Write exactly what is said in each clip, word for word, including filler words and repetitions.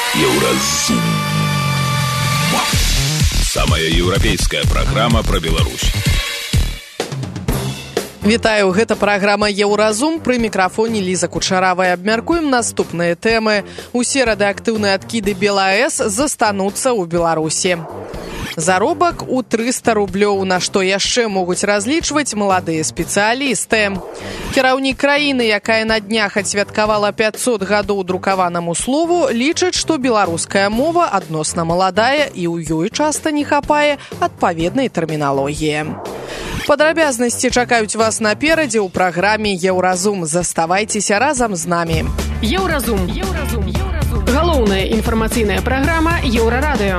Еўразум. Самая еўрапейская праграма пра Беларусь. Вітаю, гэта праграма «Еўразум». Пры мікрафоне Ліза Кучаравая. Абмяркуем наступныя тэмы. Усе радыеактыўныя адкіды БелАЭС застануцца ў Беларусі. Заробак у трыста рублёў, на што яшчэ могуць разлічваць маладыя спецыялісты. Кіраўнік краіны, якая на днях адсвяткавала пяцьсот гадоў друкаванаму слову, лічыць, што беларуская мова адносна маладая і ў ёй часта не хапае адпаведнай тэрміналогіі. Падрабязнасці чакаюць вас наперадзе ў праграме «Еўразум». Заставайцеся разам з намі. Еўразум. Еўразум. Еўразум. Галоўная інфармацыйная праграма Еўрарадыё.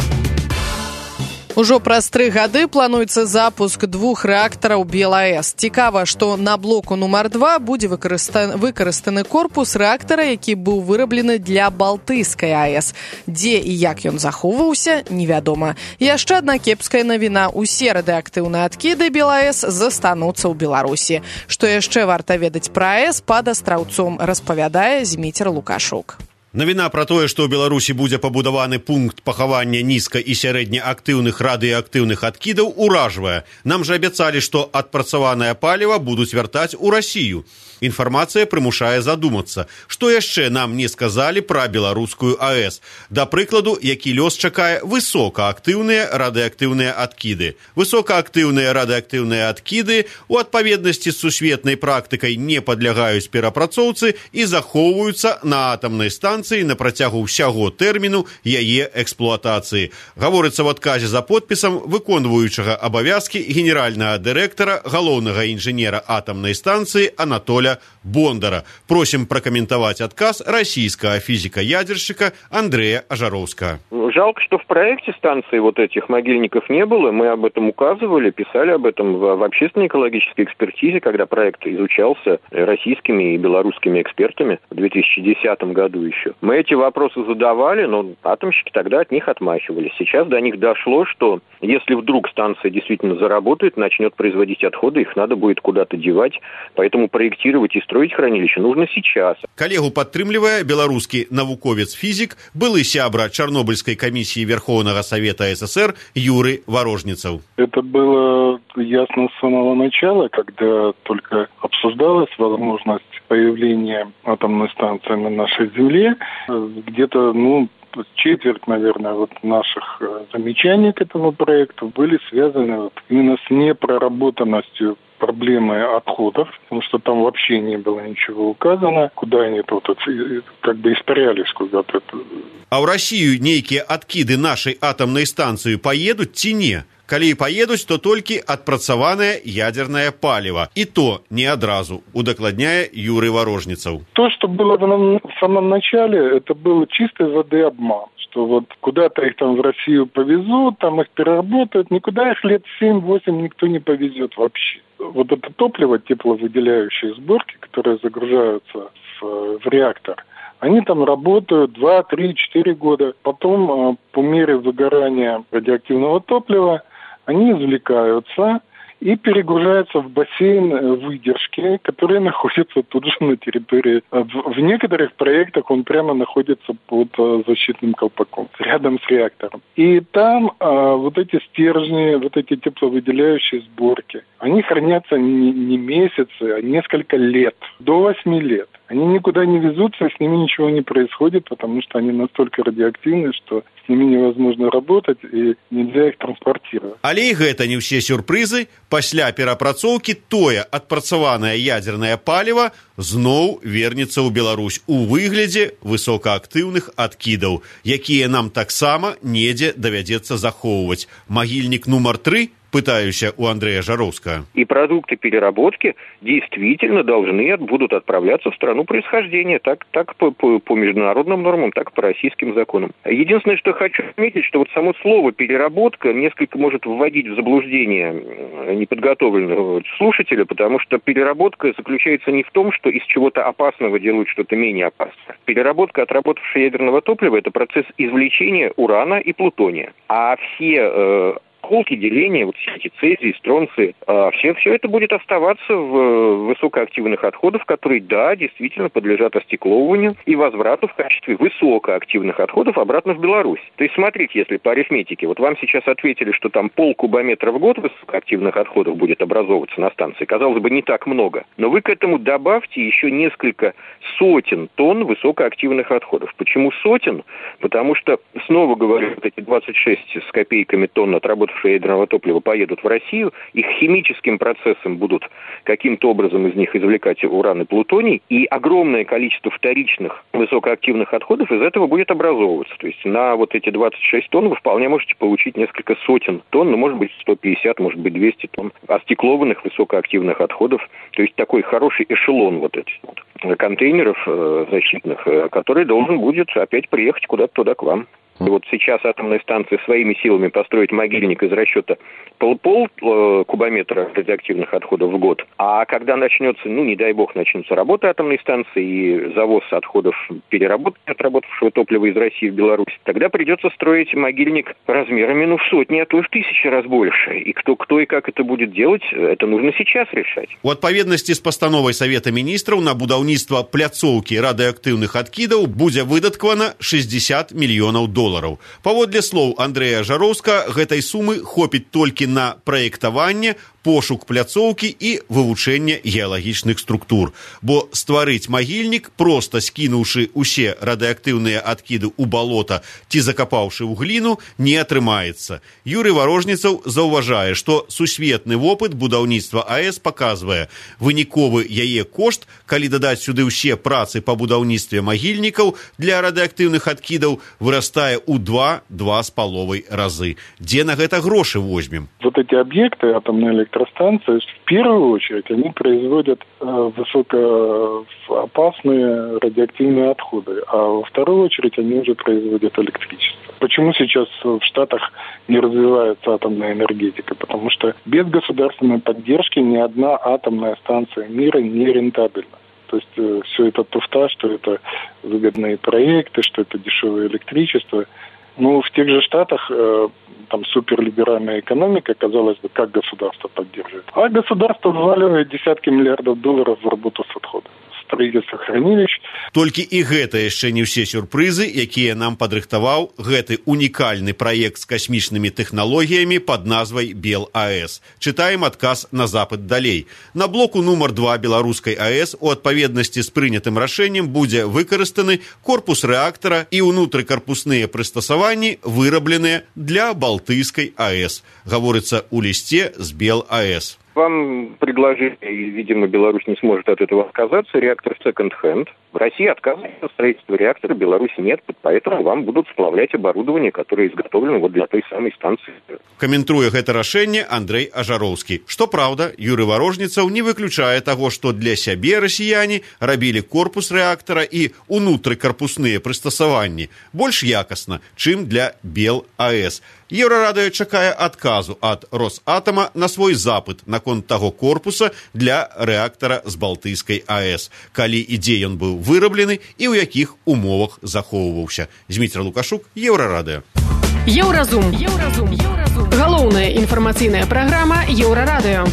Ужо праз тры гады плануецца запуск двух рэактараў БелАЭС. Цікава, што на блоку нумар два будзе выкарыстаны, выкарыстаны корпус рэактара, які быў выраблены для Балтыйскай АЭС. Дзе і як ён захоўваўся, невядома. Яшчэ адна кепская навіна. Усе радыеактыўныя адкіды БелАЭС застануцца ў Беларусі. Што яшчэ варта ведаць пра АЭС пад Астраўцом, распавядае Зміцер Лукашук. Навіна пра тое, што ў Беларусі будзе пабудаваны пункт пахавання нізка- і сярэднеактыўных радыеактыўных адкідаў, уражвае. Нам жа абяцалі, што адпрацаванае паліва будуць вяртаць у Расію. Інфармацыя прымушае задумацца, што яшчэ нам не сказалі пра беларускую АЭС. Да прыкладу, які лёс чакае высокаактыўныя радыеактыўныя адкіды. Высокаактыўныя радыеактыўныя адкіды у адпаведнасці з сусветнай практыкай не падлягаюць перапрацоўцы і захоўваюцца на атамнай станцыі на працягу ўсяго тэрміну яе эксплуатацыі. Гаворыцца ў адказе за подпісам выконваючага абавязкі генеральнага дырэктара, галоўнага інжынера атамнай станцыі Анатоля Бондара. Просим прокомментовать отказ российского физика-ядерщика Андрея Ажаровского. Жалко, что в проекте станции вот этих могильников не было. Мы об этом указывали, писали об этом в, в общественной экологической экспертизе, когда проект изучался российскими и белорусскими экспертами в две тысячи десятом году еще. Мы эти вопросы задавали, но атомщики тогда от них отмахивались. Сейчас до них дошло, что если вдруг станция действительно заработает, начнет производить отходы, их надо будет куда-то девать, поэтому проектировать и строить хранилище нужно сейчас. Коллегу падтрымлівае беларускі навуковец-фізік, былы сябра Чернобыльской комиссии Верховного Совета СССР Юрий Ворожницев. Это было ясно с самого начала, когда только обсуждалась возможность появления атомной станции на нашей Земле. Где-то, ну, четверть, наверное, вот наших замечаний к этому проекту были связаны вот именно с непроработанностью проблемы отходов, потому что там вообще не было ничего указано, куда они тут как бы испарялись куда-то. А в Россию нейкие откиды нашей атомной станции поедут ці не? Калі поедуць, то толькі адпрацаванае ядерное паліва. И то не адразу, удакладняе Юрий Ворожницев. То, что было в самом начале, это был чистой воды обман. Что вот куда-то их там в Россию повезут, там их переработают, никуда их лет семь-восемь никто не повезет вообще. Вот это топливо, тепловыделяющие сборки, которые загружаются в, в реактор, они там работают два, три, четыре года. Потом, по мере выгорания радиоактивного топлива, они извлекаются и перегружаются в бассейн выдержки, которые находятся тут же на территории. В некоторых проектах он прямо находится под защитным колпаком, рядом с реактором. И там а, вот эти стержни, вот эти тепловыделяющие сборки, они хранятся не, не месяцы, а несколько лет, до восьми лет. Они никуда не везутся, с ними ничего не происходит, потому что они настолько радиоактивны, что с ними невозможно работать и нельзя их транспортировать. Але і гэта не ўсе сюрпрызы. Пасля перапрацоўкі тое адпрацаванае ядернае паліва зноў вернецца ў Беларусь у выглядзе высокаактыўных адкідаў, якія нам таксама недзе давядзецца захоўваць. Магільнік нумар тры, пытаюся у Андрея Жаровского. И продукты переработки действительно должны будут отправляться в страну происхождения, так, так по, по, по международным нормам, так и по российским законам. Единственное, что хочу отметить, что вот само слово «переработка» несколько может вводить в заблуждение неподготовленного слушателя, потому что переработка заключается не в том, что из чего-то опасного делают что-то менее опасное. Переработка отработавшего ядерного топлива – это процесс извлечения урана и плутония. А все э, осколки, деления, вот все эти цезии, стронции, а все, все это будет оставаться в высокоактивных отходах, которые, да, действительно подлежат остекловыванию и возврату в качестве высокоактивных отходов обратно в Беларусь. То есть, смотрите, если по арифметике, вот вам сейчас ответили, что там пол кубометра в год высокоактивных отходов будет образовываться на станции. Казалось бы, не так много. Но вы к этому добавьте еще несколько сотен тонн высокоактивных отходов. Почему сотен? Потому что, снова говорю, вот эти двадцать шесть с копейками тонн отработавшего ядерного топлива поедут в Россию, их химическим процессом будут каким-то образом из них извлекать уран и плутоний, и огромное количество вторичных высокоактивных отходов из этого будет образовываться. То есть на вот эти двадцать шесть тонн вы вполне можете получить несколько сотен тонн, ну, может быть, сто пятьдесят, может быть, двести тонн остеклованных высокоактивных отходов. То есть такой хороший эшелон вот этих вот контейнеров э, защитных, э, который должен будет опять приехать куда-то туда к вам. И вот сейчас атомная станция своими силами построить могильник из расчета пол-пол э, кубометра радиоактивных отходов в год. А когда начнется, ну, не дай бог, начнутся работы атомной станции и завоз отходов переработки отработавшего топлива из России в Беларусь, тогда придется строить могильник размерами, ну, в сотни, а то и в тысячи раз больше. И кто, кто и как это будет делать, это нужно сейчас решать. У адпаведнасці з пастановай Савета міністраў на будаўніцтва пляцоўкі радыеактыўных адкідаў будзе выдаткавана шэсцьдзесят мільёнаў долараў. Паводле слоў Андрэя Жароўска, гэтай сумы хопіць толькі на праектаванне, пошук пляцоўкі і вывучэнне геалагічных структур. Бо стварыць магільнік, проста скінуўшы усе радыеактыўныя адкіды ў балота ці закапаўшы ў гліну, не атрымаецца. Юрый Варожніцаў заўважае, што сусветны вопыт будаўніцтва АЭС паказвае, выніковы яе кошт, калі дадаць сюды ўсе працы па будаўніцтве магільнікаў для радыеактыўных адкідаў, вырастае ў два-два з паловай разы. Дзе на гэта грошы возьмем? Вот эти объекты атомной электростанции, в первую очередь, они производят э, высокоопасные радиоактивные отходы, а во вторую очередь они уже производят электричество. Почему сейчас в Штатах не развивается атомная энергетика? Потому что без государственной поддержки ни одна атомная станция мира не рентабельна. То есть э, все это туфта, что это выгодные проекты, что это дешевое электричество. Ну, в тех же Штатах э, там суперлиберальная экономика, казалось бы, как государство поддерживает. А государство вваливает десятки миллиардов долларов в работу с отходом. Строительство хранилищ. Толькі і гэта яшчэ не ўсе сюрпрызы, якія нам падрыхтаваў гэты унікальны праект з касмічнымі тэхналогіямі пад назвай БелАЭС. Чытаем адказ на запыт далей. На блоку нумар два беларускай АЭС у адпаведнасці з прынятым рашэннем будзе выкарыстаны корпус рэактара і ўнутрыкарпусныя прыстасаванні, вырабленыя для Балтыйскай АЭС. Гаворыцца ў лісце з БелАЭС. Вам предложили, и, видимо, Беларусь не сможет от этого отказаться, реактор секонд-хенд. В России отказывается от строительства реактора, в Беларуси нет, поэтому вам будут сплавлять оборудование, которое изготовлено вот для той самой станции. Каментруе гэта рашэнне Андрэй Ажароўскі. Што праўда, Юрый Варожніцаў не выключае таго, што для сябе расіяне рабілі корпус рэактара і унутрыкарпусныя прыстасаванні больш якасна, чым для БелАЭС. Еўрарадыё чакае адказу ад Росатома на свой запыт наконт таго корпуса для рэактара з Балтыйскай АЭС, калі і дзе ён быў выраблены і ў якіх умовах захоўваўся. Зміцер Лукашук, Еўрарадыё. Еўразум. Еўразум. Еўразум. Галоўная інфармацыйная праграма Еўрарадыё.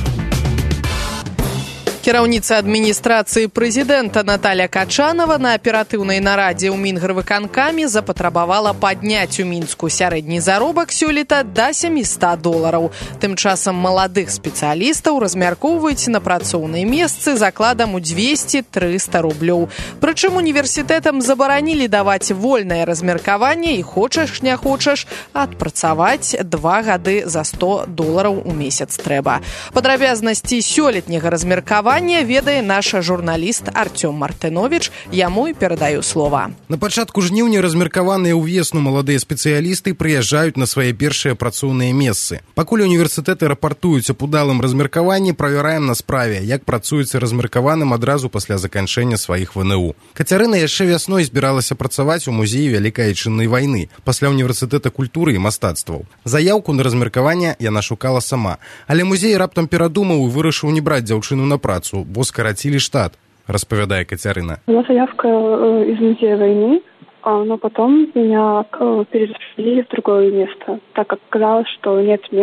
Кіраўніца адміністрацыі прэзідэнта Наталья Качанова на аператыўнай нарадзе ў Мінгарвыканкаме запатрабавала падняць у Мінску сярэдні заробак сёлета да сямісот долараў. Тым часам маладых спецыялістаў размяркоўваюць на працоўныя месцы закладам у двесце-трыста рублёў. Прычым універсітэтам забаранілі даваць вольнае размеркаванне і хочаш не хочаш адпрацаваць два гады за сто долараў у месяц трэба. Падрабязнасці сёлетняга размеркавання ведае наш журналіст Артём Мартынович, яму і перадаю слова. На пачатку жніўня размеркаваныя ўвесну маладыя спецыялісты прыязджаюць на свае першыя працоўныя месцы. Пакуль універсітэты рапартуюць аб удалым размеркаванні, правяраем на справе, як працуецца размеркаваным адразу пасля заканчэння сваіх вэ эн у. Кацярына яшчэ вясной збіралася працаваць у музеі Вялікай Айчыннай вайны пасля універсітэта культуры і мастацтваў. Заяўку на размеркаванне яна шукала сама, але музей раптам перадумаў і вырашыў не браць дзяўчыну на працу, бо скоротили штат, распавядае Кацярына. Была заявка из музея войны, но потом меня перераспределили в другое место, так как оказалось, что нет мест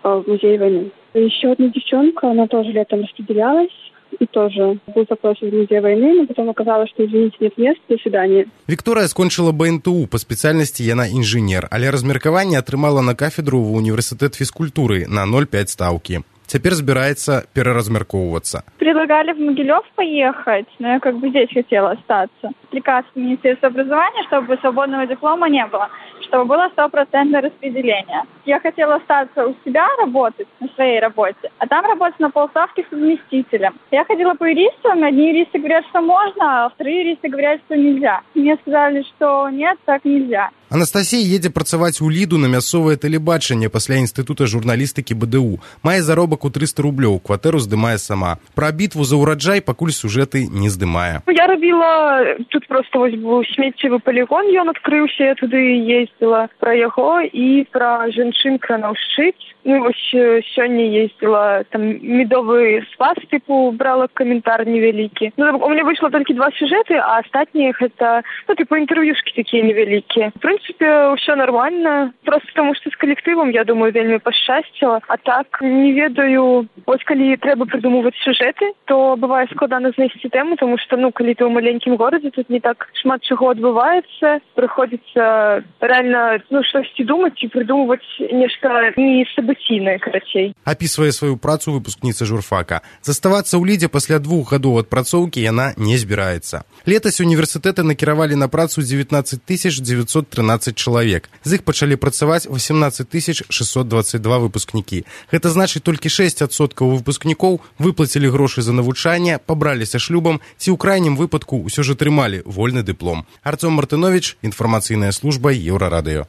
в Музее войны. Еще одна девчонка, она тоже летом распределялась. И тоже был запрос из Музея войны, но потом оказалось, что, извините, нет мест, до свидания. Вікторыя скончыла бэ эн тэ у, па спецыяльнасці яна інжынер, але размеркаванне атрымала на кафедру ва універсітэт фізкультуры на ноль цэлых пяць стаўкі. Теперь собирается переразмерковываться. Предлагали в Могилев поехать, но я как бы здесь хотела остаться. Приказ Министерства образования, чтобы свободного диплома не было, чтобы было стопроцентное распределение. Я хотела остаться у себя работать, на своей работе, а там работать на полставки совместителем. Я ходила по юристам, одни юристы говорят, что можно, а вторые юристы говорят, что нельзя. Мне сказали, что нет, так нельзя. Анастасія едзе працаваць у Ліду на мясцовае тэлебачанне пасля інстытута журналістыкі бэ дэ у. Мае заробак у трыста рублёў, кватэру здымае сама. Пра бітву за ўраджай пакуль сюжэты не здымае. Я рабіла, тут просто вось быў смеццевы палігон, ён адкрыўся, я туды ездзіла пра яго і пра жанчын кранаўшчыц. Ну, вось сёння ездзіла, там, медовы спас, типу, брала каментар невялікі. Ну, у меня выйшло толькі два сюжэты, а астатнія гэта, ну, типу, інтэрв'юшкі такія невялікія. В принципе, все нормально. Просто потому что с коллективом, я думаю, вельмі пашчасціла. А так, не ведаю, ось калі трэба придумывать сюжеты, то бывае складана знайсці тэму, тому что, ну, калі ты ў маленькім горадзе, тут не так шмат чаго адбываецца. Прыходзіцца реально, ну, штосьці думаць і придумывать нешта не сабыційнае, карацей. Апісвае сваю працу выпускніца журфака. Заставацца ў Лідзе пасля двух гадоў адпрацоўкі яна не збіраецца. Летась універсітэты накіравалі на працу дзевятнаццаць тысяч дзевяцьсот трынаццаць чалавек. З іх пачалі працаваць восемнадцать тысяч шестьсот двадцать два выпускнікі. Гэта значыць, толькі шэсць адсоткаў выпускнікоў выплацілі грошы за навучанне, пабраліся шлюбам ці ў крайнім выпадку ўсё ж атрымалі вольны дыплом. Артём Мартынович, інфармацыйная служба Еўрарадыё.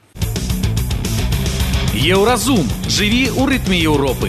Еўразум. Жыві ў рытме Еўропы.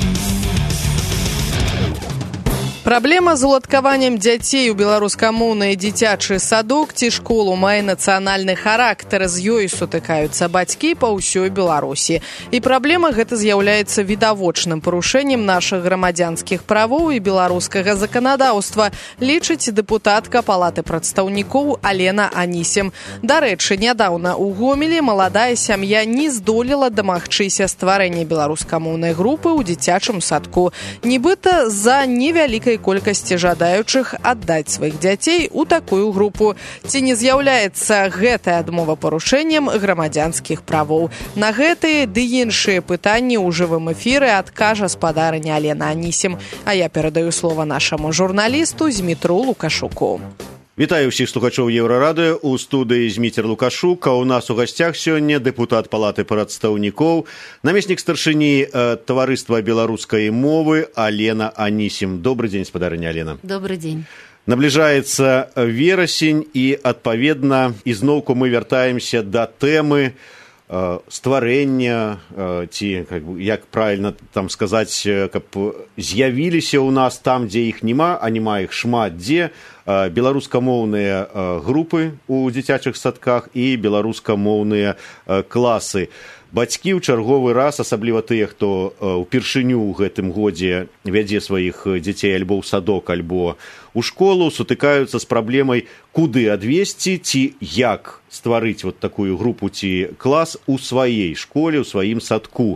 Праблема з уладкаваннем дзяцей у беларускамоўны дзіцячы садок ці школу мае нацыянальны характар. З ёй сутыкаюцца бацькі па ўсёй Беларусі. І праблема гэта з'яўляецца відавочным парушэннем нашых грамадзянскіх правоў і беларускага заканадаўства, лічыць дэпутатка Палаты прадстаўнікоў Алена Анісім. Дарэчы, нядаўна ў Гомелі маладая сям'я не здолела дамагчыся стварэння беларускамоўнай групы ў дзіцячым садку. Нібыта з-за невялікай колькасці жадаючых аддаць сваіх дзяцей у такую групу. Ці не з'яўляецца гэтая адмова парушэннем грамадзянскіх правоў? На гэтыя ды іншыя пытанні ў жывым эфіры адкажа спадарыня Алена Анісім. А я перадаю слова нашаму журналісту Змітру Лукашуку. Вітаю ўсіх слухачоў Еўрарадыё. У студыі Зміцер Лукашук, а у нас у гасцях сёння дэпутат Палаты прадстаўнікоў, намеснік старшыні э, таварыства беларускай мовы Алена Анісім. Добрый дзень, спадарыня Алена. Добрый дзень. Набліжаецца верасень і, адпаведна, ізноўку мы вяртаемся да тэмы э, стварэння, э, ці, как, як правильно там сказаць, каб з'явіліся ў нас там, дзе іх няма, а няма іх шмат дзе, беларускамоўныя групы ў дзіцячых садках і беларускамоўныя класы. Бацькі ў чарговы раз, асабліва тыя, хто ўпершыню ў гэтым годзе вядзе сваіх дзяцей альбо ў садок, альбо ў школу, сутыкаюцца з праблемай, куды адвесці ці як стварыць вот такую групу ці клас у сваёй школе, у сваім садку.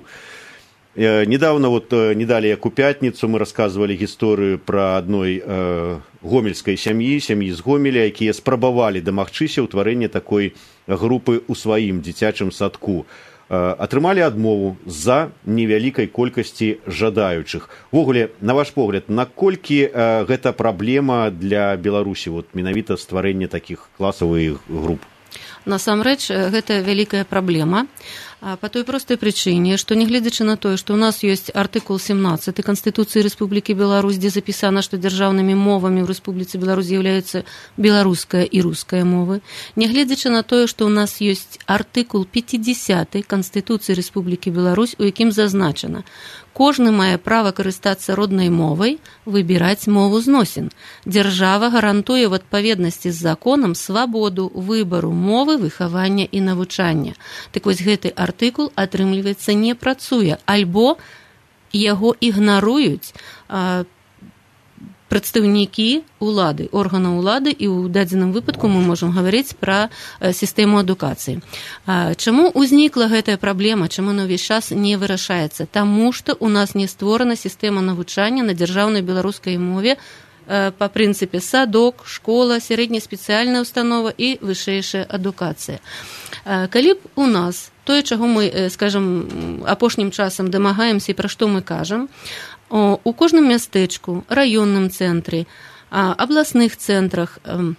Недавно, вот не далее, як у пятницу, мы рассказывали историю про одной э, гомельской семьи, семьи з Гомеля, якія спрабавалі дамагчыся ўтварэння такой групы ў сваім дзіцячым садку. Э, атрымалі адмову з-за невялікай колькасці жадаючых. Ввогуле, на ваш погляд, наколькі э, гэта праблема для Беларусі, вот менавіта стварэння такіх класавых груп? Насамрэч, гэта вялікая праблема. По той простой причине, что нягледзячы на тое, што ў нас ёсць артыкул семнадцаты Канстытуцыі Рэспублікі Беларусь, дзе запісана, што дзяржаўнымі мовамі ў Рэспубліцы Беларусь з'яўляюцца беларуская і руская мовы, нягледзячы на тое, што ў нас ёсць артыкул пятидесяты Канстытуцыі Рэспублікі Беларусь, у якім зазначана: кожны мае права карыстацца роднай мовай, выбіраць мову зносін. Дзяржава гарантуе в адпаведнасці з законам свабоду выбару мовы, выхавання і навучання. Так вось гэты артыкул, атрымліваецца, не працуе, альбо яго ігнаруюць прадстаўнікі улады, органаў улады, і ў дадзеным выпадку мы можам гаварыць пра сістэму адукацыі. Чаму ўзнікла гэтая праблема, чаму на ўвесь час не вырашаецца? Таму што ў нас не створана сістэма навучання на дзяржаўнай беларускай мове па прынцыпе садок, школа, сярэдняя спецыяльная установа і вышэйшая адукацыя. Калі б у нас тое, чаго мы, скажам, апошнім часам дамагаемся і пра што мы кажам, у кожным мястэчку, раённым цэнтры, абласных цэнтрах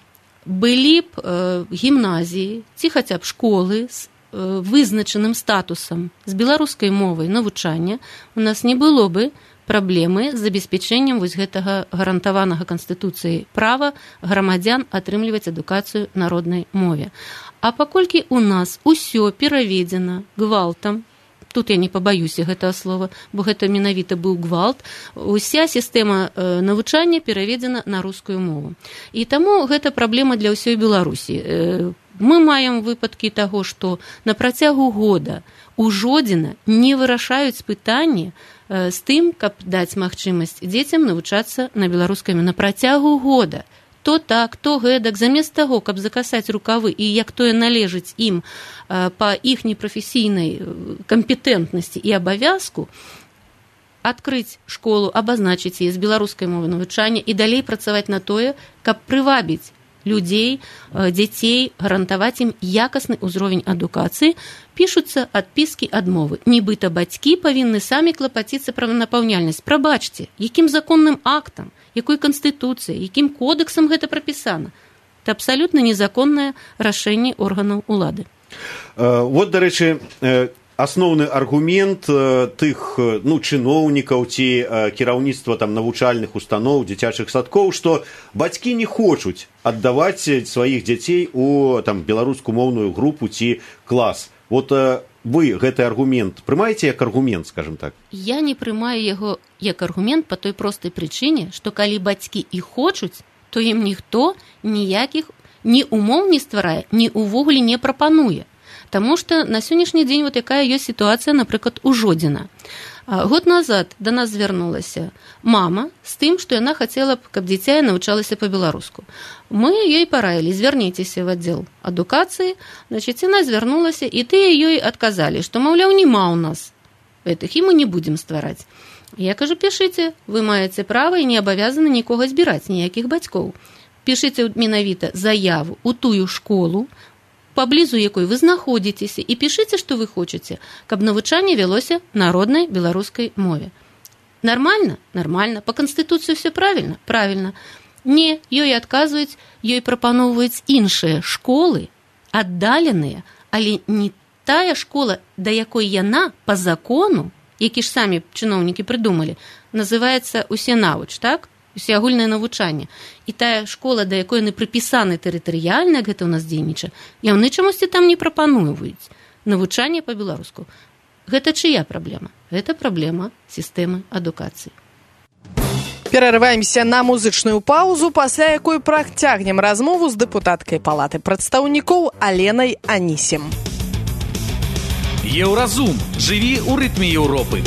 былі б гімназіі ці хаця б школы з вызначаным статусам з беларускай мовай навучання, у нас не было бы праблемы з забеспячэннем вось гэтага гарантаванага Канстытуцыяй права грамадзян атрымліваць адукацыю на роднай мове. А паколькі у нас усё пераведзена гвалтам, тут я не пабаюся гэтага слова, бо гэта менавіта быў гвалт, уся сістэма навучання пераведзена на рускую мову. І таму гэта праблема для ўсёй Беларусі. Мы маем выпадкі таго, што на працягу года у жодзіна не вырашаюць пытанні з тым, каб даць магчымасць дзецям навучацца на беларускай мове на працягу года. То так, то гэтак, замест таго, каб закасаць рукавы і як тое належыць ім па іхняй прафесійнай кампетэнтнасці і абавязку, адкрыць школу, абазначыць яе з беларускай мовы навучання і далей працаваць на тое, каб прывабіць людзей, дзяцей, гарантаваць ім якасны ўзровень адукацыі, пішуцца адпіскі адмовы. Нібыта бацькі павінны самі клапаціцца пра напаўняльнасць. Прабачце, якім законным актам, якой канстытуцыяй, якім кодексам гэта прапісана? Это абсалютна незаконнае рашэнне органаў улады. Вот, дарэчы, асноўны аргумент тых, ну, чыноўнікаў ці кіраўніцтва там навучальных устаноў, дзіцячых садкоў, што бацькі не хочуць аддаваць сваіх дзяцей у там беларускамоўную групу ці клас. Вот вы гэты аргумент прымаеце як аргумент, скажем так? Я не прымаю яго як аргумент па той простай прычыне, што калі бацькі і хочуць, то ім ніхто ніякіх ні умоў не стварае, ні ўвогуле не прапануе. Таму што на сённяшні дзень вот якая ёсць сітуацыя, напрыклад, у Жодзіна. Год назад да нас звярнулася мама з тым, што яна хацела б, каб дзіця навучалася па-беларуску. Мы ёй параілі, звярніцеся в аддзел адукацыі, значыць, яна звярнулася, і тыя ёй адказалі, што, маўляў, няма ў нас гэтых, і мы не будзем ствараць. Я кажу, пішыце, вы маеце права і не абавязаны нікога збіраць, ніякіх бацькоў. Пішыце менавіта заяву ў тую школу, паблізу якой вы знаходзіцеся, і пішыце, што вы хочаце, каб навучанне вялося на роднай беларускай мове. Нармальна? Нармальна. Па Канстытуцыі все правільна? Правільна. Не, ёй адказваюць, ёй прапаноўваюць іншыя школы, аддаленыя, але не тая школа, да якой яна па закону, які ж самі чыноўнікі прыдумалі, называецца усенавуч, так? Усеагульнае навучанне. І тая школа, да якой яны прыпісаны тэрытарыяльна, гэта ў нас дзейнічае, яны чамусьці там не прапануюць навучанне па-беларуску. Гэта чыя праблема? Гэта праблема сістэмы адукацыі. Перарываемся на музычную паузу, пасля якой працягнем размову з дэпутаткай палаты прадстаўнікоў Аленай Анісім. Еўразум. Жыві ў рытме Еўропы.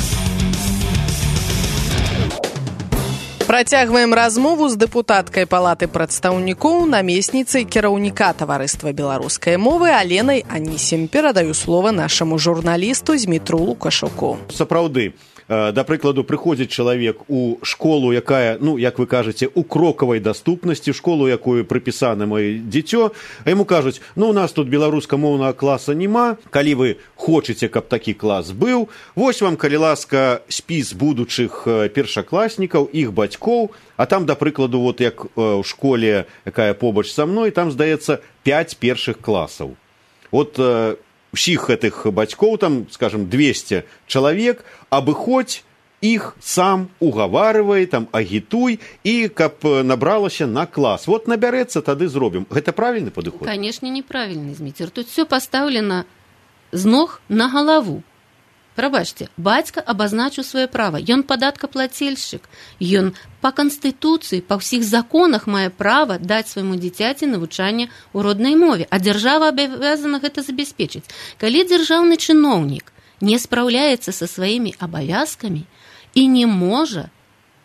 Працягваем размову з дэпутаткай палаты прадстаўнікоў, намесніцай кіраўніка таварыства беларускай мовы Аленай Анісім. Перадаю слова нашаму журналісту Змітру Лукашуку. Сапраўды, да прыкладу, прыходзіць чалавек у школу, якая, ну, як вы кажаце, у крокавай даступнасці, школу, якую прыпісана маё дзіцё, а яму кажуць, ну, у нас тут беларускамоўнага класа няма, калі вы хочаце, каб такі клас быў, вось вам, калі ласка, спіс будучых першакласнікаў, іх бацькоў, а там, да прыкладу, вот як у школе, якая побач са мной, там, здаецца, пяць першых класаў. Вот усіх гэтых бацькоў, там, скажем, двести чалавек, абыходзь іх сам угаварывай, там, агітуй, і каб набралася на клас. Вот набярэцца, тады зробім. Гэта правільны падыход? Канешне, неправільны, Зміцер. Тут все пастаўлена з ног на галаву. Прабачце, бацька абазначыў сваё права. Ён падаткаплацельшчык. Ён па Канстытуцыі, па ўсіх законах мае права даць свайму дзіцяці навучанне ў роднай мове, а дзяржава абавязана гэта забяспечыць. Калі дзяржаўны чыноўнік не спраўляецца са сваімі абавязкамі і не можа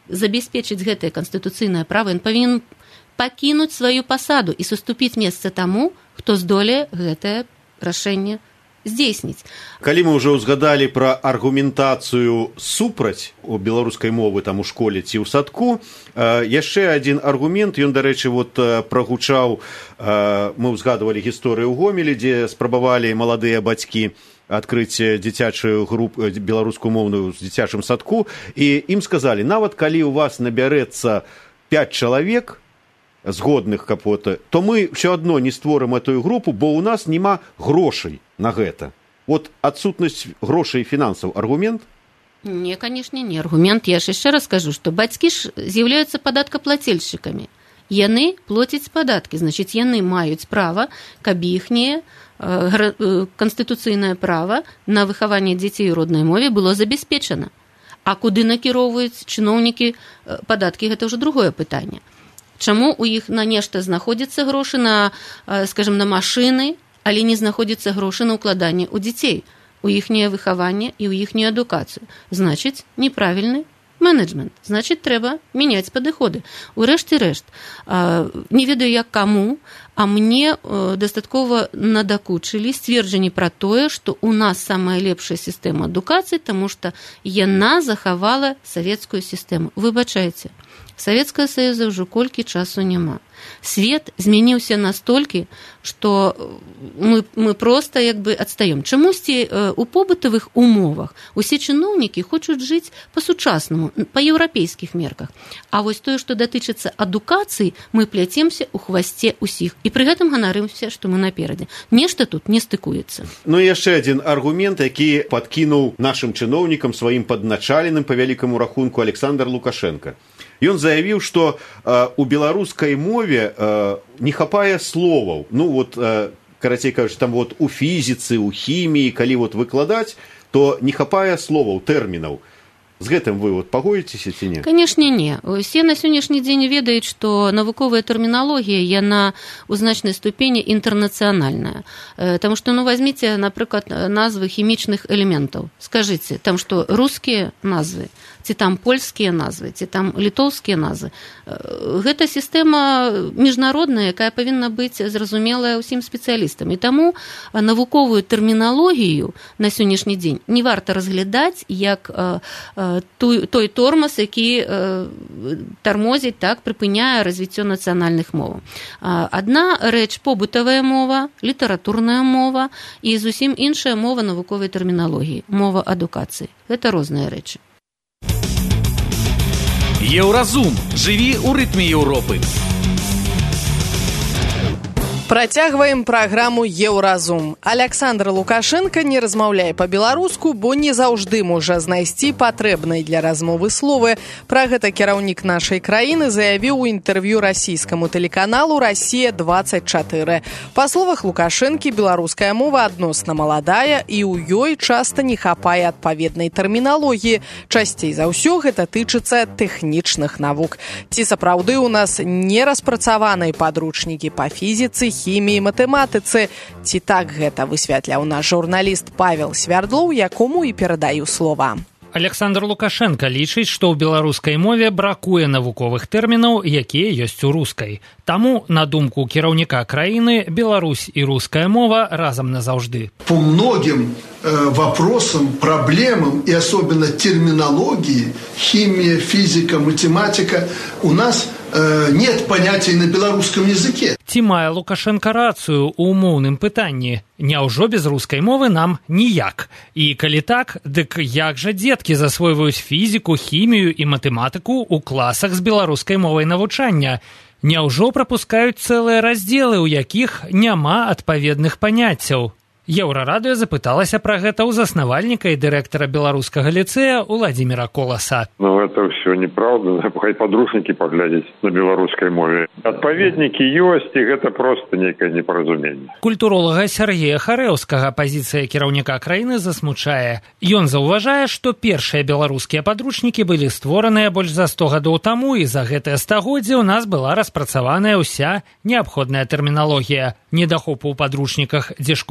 забяспечыць гэтае канстытуцыйнае права, ён павінен пакінуць сваю пасаду і суступіць месца таму, хто здолее гэтае рашэнне здзейсніць. Калі мы ўжо ўзгадалі пра аргументацыю супраць у беларускай мовы там у школе ці ў садку, э, яшчэ адзін аргумент, ён, дарэчы, вот э, прагучаў, э, мы ўзгадывалі гісторыю ў Гомелі, дзе спрабавалі маладыя бацькі адкрыць дзіцячую групу беларускую моўную з дзіцячым садку, і ім сказалі, нават калі у вас набярэцца пяць чалавек згодных капота, то мы все адно не створым эту групу, бо у нас няма грошай на гэта. Вот адсутнасць грошай і фінансаў аргумент? Не, канешне, не аргумент. Я ж яшчэ раз скажу, што бацькі ж з'яўляюцца падаткаплацельшчыкамі. Яны плоцяць падаткі, значыць, яны маюць права, каб іхняе канстытуцыйнае права на выхаванне дзяцей у роднай мове было забяспечана. А куды накіроўваюць чыноўнікі падаткі, гэта ўжо другое пытанне. Чаму у іх на нешта знаходзяцца грошы на, скажем, на машыны, але не знаходзяцца грошы на ўкладанне ў дзяцей, у іхняе выхаванне і ў іхнюю адукацыю? Значыць, неправільны менеджмент. Значыць, трэба мяняць падыходы. Урэшце рэшт, не ведаю як каму, а мне дастаткова надакучылі сцверджанні пра тое, што у нас самая лепшая сістэма адукацыі, таму што яна захавала савецкую сістэму. Выбачайце, Савецкага Саюза ўжо колькі часу няма. Свет змяніўся настолькі, што мы, мы проста як бы адстаём. Чамусьці у побытавых умовах усе чыноўнікі хочуць жыць па-сучаснаму, па еўрапейскіх мерках. А вось тое, што датычыцца адукацыі, мы пляцемся ў хвасце ўсіх. І пры гэтым ганарымся, што мы наперадзе. Нешта тут не стыкуецца. Ну і яшчэ адзін аргумент, які падкінуў нашым чыноўнікам, сваім падначаленым па вялікаму рахунку Александр Лукашенко. Ён заявіў, што э, у беларускай мове э, не хапае словаў. Ну вот, э, карацей кажучы, там вот у фізіцы, у хіміі, калі вот выкладаць, то не хапае словаў, тэрмінаў. З гэтым вы вот пагодзіцеся ці не? Канешне, не. Усе на сённяшні дзень ведаюць, што навуковая тэрміналогія, яна ў значнай ступені інтэрнацыянальная. Э, таму што, ну, возьміце, напрыклад, назвы хімічных элементаў. Скажыце, там што рускія назвы, ці там польскія назвы, ці там літоўскія назвы. Гэта сістэма міжнародная, якая павінна быць зразумелая ўсім спецыялістам. І таму навуковую тэрміналогію на сённяшні дзень не варта разглядаць як той тормоз, які тармозіць, так, прыпыняе развіццё нацыянальных моваў. Адна рэч побытавая мова, літаратурная мова і зусім іншая мова навуковай тэрміналогіі, мова адукацыі. Гэта розныя рэчы. Еўразум. Жыві ў рытме Еўропы. Працягваем праграму «Еўразум». Александр Лукашенко не размаўляе па-беларуску, бо не заўжды можа знайсці патрэбнай для размовы словы. Пра гэта кіраўнік нашай краіны заявіў у інтэрв'ю расійскаму тэлеканалу «Россия двадцать четыре». Па словах Лукашэнкі, беларуская мова адносна маладая, і ў ёй часта не хапае адпаведнай тэрміналогіі. Часцей за ўсё гэта тычыцца тэхнічных навук. Ці сапраўды ў нас не распрацаваныя падручнікі па фізіцы, хіміі, матэматыцы. Ці так гэта высвятляў наш журналіст Павел Свярдлоў, якому і перадаю слова. Александр Лукашенко лічыць, што ў беларускай мове бракуе навуковых тэрмінаў, якія ёсць у рускай. Таму, на думку кіраўніка краіны, Беларусь і руская мова разам назаўжды. По многим э, вопросам, проблемам и особенно терминологии, химия, физика, математика, у нас э, нет понятий на белорусском языке. Ці мае Лукашенко рацыю ў умоўным пытанні? Няўжо без рускай мовы нам ніяк? І калі так, дык як жа дзеткі засвойваюць фізіку, хімію і матэматыку ў класах з беларускай мовай навучання? Няўжо прапускаюць цэлыя раздзелы, у якіх няма адпаведных паняццяў? Еўрарадыё запыталася пра гэта ў заснавальніка і дырэктара беларускага ліцэя Уладзіміра Коласа. Ну, это все неправда. Хай падручнікі паглядзець на беларускай мове. Адпаведнікі ёсць, і гэта проста нейкае непаразуменне. Культуролага Сергея Харэўскага пазіцыя кіраўніка краіны засмучае. Ён заўважае, што першыя беларускія падручнікі былі створаныя больш за сто гадоў таму, і за гэтае стагоддзе ў нас была распрацаваная ўся неабходная тэрміналогія. Недахопу ў падручніках, дзе школьныя прадметы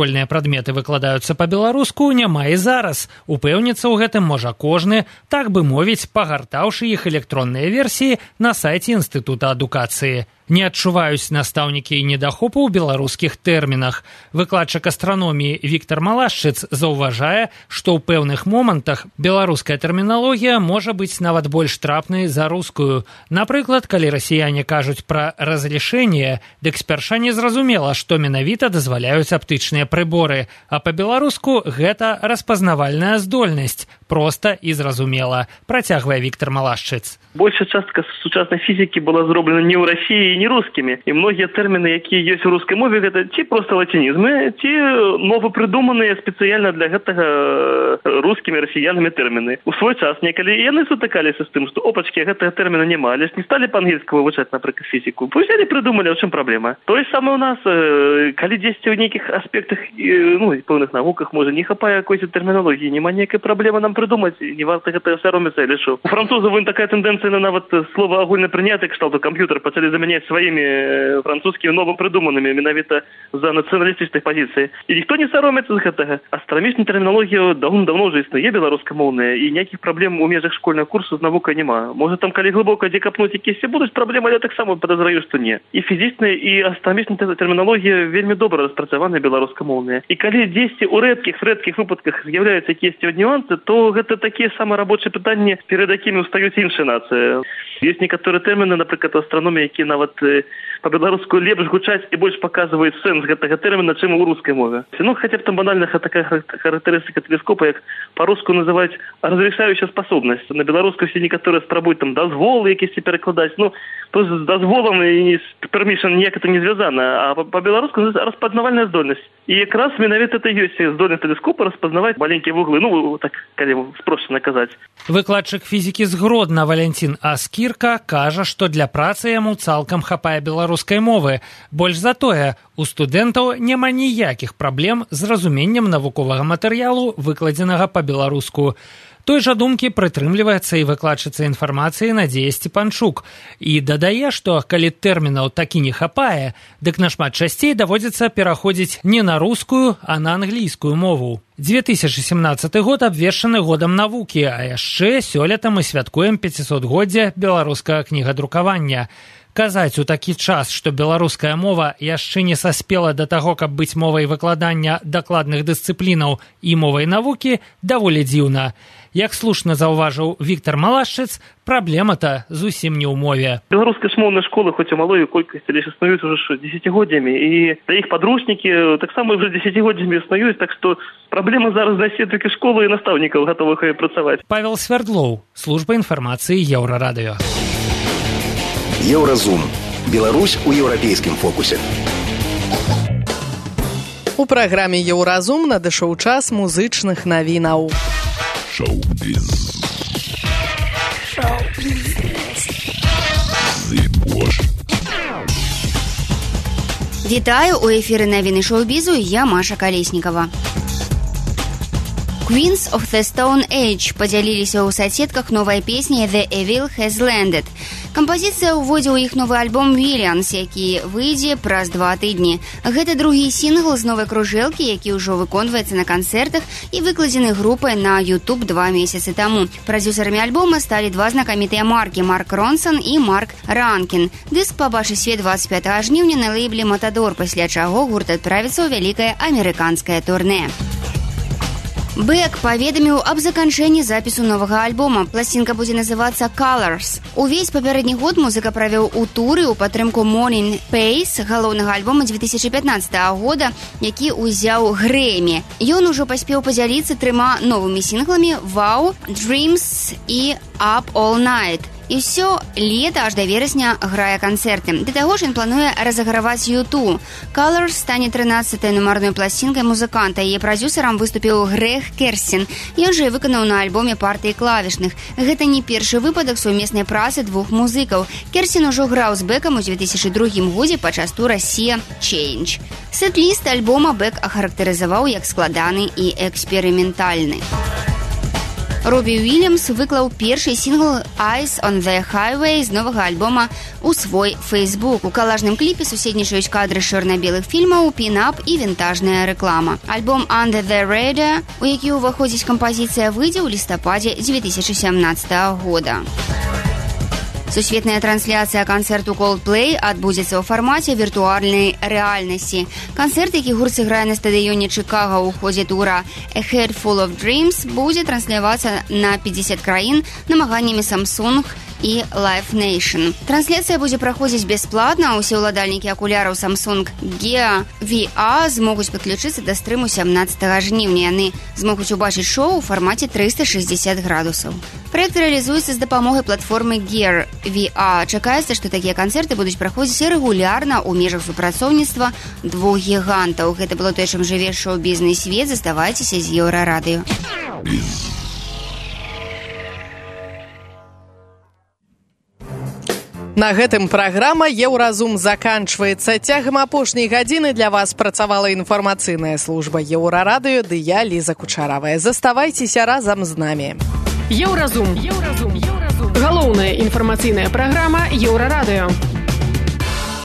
прадметы выкладаюцца па-беларуску, няма і зараз. Упэўніцца ў гэтым можа кожны, так бы мовіць, пагартаўшы іх электронныя версіі на сайце Інстытута адукацыі. Не адчуваюць настаўнікі і недахопу ў беларускіх тэрмінах. Выкладчык астраноміі Віктар Малашчыц заўважае, што ў пэўных момантах беларуская тэрміналогія можа быць нават больш трапнай за рускую. Напрыклад, калі расіяне кажуць пра разрешение, дык спярша незразумела, што менавіта дазваляюць аптычныя прыборы, а па-беларуску гэта распазнавальная здольнасць, проста і зразумела, працягвае Віктар Малашчыц. Большая частка сучаснай фізікі была зроблена не ў Расіі і не рускімі. І многія тэрміны, якія ёсць у рускай мове, гэта ці проста лацінізмы, ці новапрыдуманыя спецыяльна для гэтага рускімі расіянамі тэрміны. У свой час некалі яны сутыкаліся з тым, што опачкі, гэтага тэрміна няма, але ж не сталі па-ангельску вывучаць, напрыклад, фізіку. Взялі, прыдумалі, у чым праблема. Тое самае ў нас, калі дзесьці ў нейкіх аспектах, ну, пэўных навуках, можа, не хапае якойсь тэрміналогіі, няма ніякай праблемы нам прыдумаць, не варта гэтага саромецца, я лічу. У французаў вон такая тэндэнцыя на нават слова агульна прыняты, кшталту камп'ютар пачалі замяняць сваімі французскімі новапрыдуманымі менавіта за нацыяналістычнай пазіцыі. І ніхто не саромецца з гэтага. Астранамічная тэрміналогія даўно-даўно ўжо існуе беларускамоўная, і ніякіх праблем у межах школьнага курсу з навукай няма. Можа, там калі глыбока дзе капнуць якісь будуць праблемы, але таксама падазраю, што не. І фізічная і астранамічная тэрміналогія вельмі добра распрацаваная беларускамоўная. І калі дзесьці ў рэдкіх рэдкіх выпадках з'яўляюцца якіясьці нюансы, то гэта такія самыя рабочыя пытанні, перад якімі ўстаюць іншыя нацыі. Ёсць некаторыя тэрміны, напрыклад, у астраноміі, якія нават па-беларуску лепш гучаць і больш паказваюць сэнс гэтага тэрміна, чым у рускай мове. Ну, хаця б там банальна такая характарыстыка тэлескопа, як па-руску называюць разрешающая способнасць. На беларускай все некаторыя спрабуюць там дазволы якісь перакладаць. Ну, то з дазволам і з пермішн ніяк это не звязана, а па-беларуску распазнавальная здольнасць. І якраз менавіта это ёсць здольнасць тэлескопа распазнаваць маленькія вуглы. Ну, так, калі спрошчана казаць. Выкладчык фізікі з Гродна Валянцін Аскірка кажа, што для працы яму цалкам хапае беларускай мовы. Больш за тое, у студэнтаў няма ніякіх праблем з разуменнем навуковага матэрыялу, выкладзенага па-беларуску. Той жа думкі прытрымліваецца і выкладчыца інфармацыі Надзея Степанчук і дадае, што калі тэрмінаў такі не хапае, дык нашмат часцей даводзіцца пераходзіць не на рускую, а на англійскую мову. две тысячи семнадцаты год абвешчаны годам навукі, а яшчэ сёлета мы святкуем пяцісотгоддзе беларускага кнігадрукавання. Казаць у такі час, што беларуская мова яшчэ не саспела да таго, каб быць мовай выкладання дакладных дысцыплінаў і мовай навукі, даволі дзіўна. Як слушна заўважыў Віктар Малашчыц, праблема-то зусім не ў мове. Беларуская шмоўная школа, хоць і малой колькасці, але існуюць уже дзесяцігоддзямі, і для іх падручнікі таксама ўжо дзесяцігоддзямі існуюць, так што праблема зараз для толькі школы і настаўнікаў гатовых працаваць. Павел Свердлоў, служба інфармацыі Еўрарадыё. Еўразум. Беларусь у еўрапейскім фокусе. У праграме Еўразум надышоў час музычных навінаў. Шоу-біз. Шоу-біз. Вітаю, у эфіры навіны шоу-бізу, я Маша Калеснікава. Queens of the Stone Age падзяліліся ў соцсетках новай песні «The Evil Has Landed». Кампазіцыя ўводзе ў іх новы альбом «Williams», які выйдзе праз два тыдні. Гэта другі сінгл з новай кружэлкі, які ўжо выконваецца на канцэртах і выкладзены групай на YouTube два месяцы таму. Прадзюсарамі альбома сталі два знакамітыя маркі – Марк Ронсон і Марк Ранкін. Дыск пабачыць свет двадцать пятого жніўня на лейбле «Матадор», пасля чаго гурт адправіцца ў вялікае амерыканскае турнэ. Бэк паведаміў аб заканчэнні запісу новага альбома. Пласцінка будзе называцца «Colors». Увесь папярэдні год музыка правёў у туры ў падтрымку «Morning Pace», галоўнага альбома две тысячи пятнадцатого года, які ўзяў Грэмі. Ён ужо паспеў падзяліцца трыма новымі сінгламі «Wow», «Dreams» і «Up All Night». І ўсё лета аж да верасня грае канцэрты. Да таго ж ён плануе разыграваць ю ту. «Colors» стане трынаццатай нумарной пласцінкай музыканта. Яе прадзюсарам выступіў Грег Керсін. Ён жа і выканаў на альбоме партыі клавішных. Гэта не першы выпадак сумеснай працы двух музыкаў. Керсін ужо граў з Бэкам у две тысячи другім годзе падчас тура «Sea Change». Сет-ліст альбома Бэк ахарактарызаваў як складаны і эксперыментальны. Робі Уильямс выклаў першы сінгл «Eyes on the Highway» з новага альбома у свой фейсбук. У калажным кліпе суседнічаюць кадры чорна-белых фільмаў, пін-ап і вінтажная рэклама. Альбом «Under the Radar», у які ўваходзіць кампазіцыя, выйдзе ў лістападзе две тысячи семнадцатого года. Сусветная трансляцыя канцэрту Coldplay адбудзецца ў фармаце віртуальнай рэальнасці. Канцэрт, які гурт сыграе на стадыёне Чикаго ў ходзе тура «A Head Full of Dreams», будзе транслявацца на пятьдесят краін намаганнямі Samsung і Live Nation. Трансляцыя будзе праходзіць бясплатна, а ўсе ўладальнікі акуляраў Samsung Gear ви ар змогуць падключыцца да стрыму сямнаццатага жніўня. Яны змогуць убачыць шоу ў фармаце триста шестьдесят градусаў. Праект рэалізуецца з дапамогай платформы Gear ви ар. Чакаецца, што такія канцэрты будуць праходзіць рэгулярна ў межах супрацоўніцтва двух гігантаў. Гэта было тое, чым жыве шоу-бізнес-свет. Заставайцеся з Еўрарадыё. На гэтым праграма «Еўразум» заканчваецца. Цягам апошняй гадзіны для вас працавала інфармацыйная служба Еўрарадыё, ды я, Ліза Кучаравая. Заставайцеся разам з намі. Еўразум. Еўразум. Еўразум. Галоўная інфармацыйная праграма Еўрарадыё.